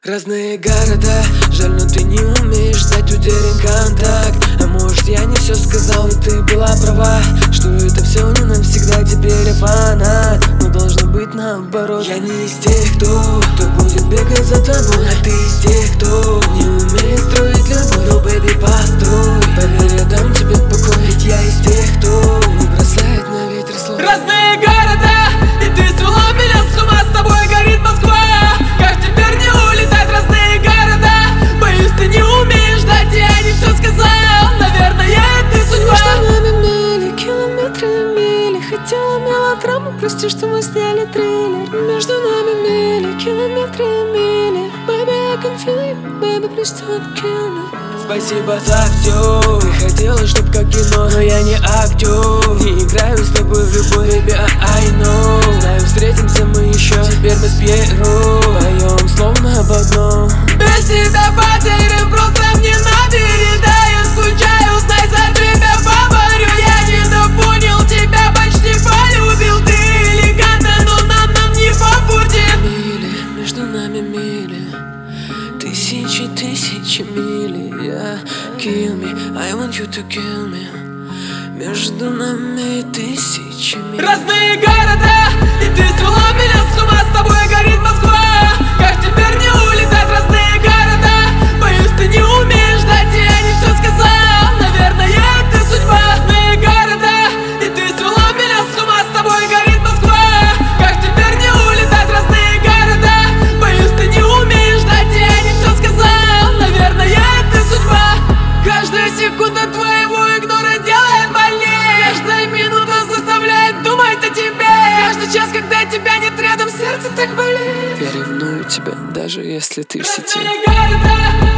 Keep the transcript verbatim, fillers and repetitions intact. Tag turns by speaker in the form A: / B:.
A: Разные города, жаль, но ты не умеешь ждать, утерян контакт. А может, я не все сказал, и ты была права, что это все не навсегда, теперь я фанат. Но должно быть наоборот. Я не из тех, кто, кто будет бегать за тобой, а ты из тех, кто не умеет строить любовь. Ну, бэби, построй, поверь, я дам тебе покой. Ведь я из тех, кто не бросает на ветер слов.
B: Разные города, и ты свела меня с ума, с тобой горит Москва. Как теперь не улетать, разные города? Боюсь, ты не умеешь ждать, и я не все сказал. Наверное, это судьба.
C: Между нами мили, километры и мили. Хотела мелодраму, прости, что мы сняли трейлер. Между нами мили, километры и мили. Baby, I can feel you, baby, please don't kill me.
A: Спасибо за все. Ты хотела, чтоб как кино, но я не актер. Не играю с тобой в любовь, baby, I know. Знаю, встретимся мы еще. Теперь мы с Пьеро поем словно об одном.
B: Без тебя потерян, просто мне набери. Да, я скучаю, знай, за тебя поборю. Я недопонял, тебя почти полюбил. Ты элегантна, но нам, нам не по пути.
A: Мили, между нами мили, тысячи, тысячи мили. Yeah, kill me, I want you to kill me. Между нами тысячи миль.
B: Разные города, и ты свела меня с ума, с тобой горит Москва. Как теперь не улетать, разные города? Боюсь, ты не умеешь ждать, и я не все сказал. Наверное, это судьба. Разные города, и ты свела меня с ума, с тобой горит Москва. Как теперь не улетать, разные города? Боюсь, ты не умеешь ждать, и я не все сказал. Наверное, это судьба. Каждая секунда твоего игнора делает больнее. Каждая минута заставляет думать о тебе. Каждый час, когда тебя нет рядом, сердце так болит.
A: Я ревную тебя, даже если ты в сети.
B: Разные города.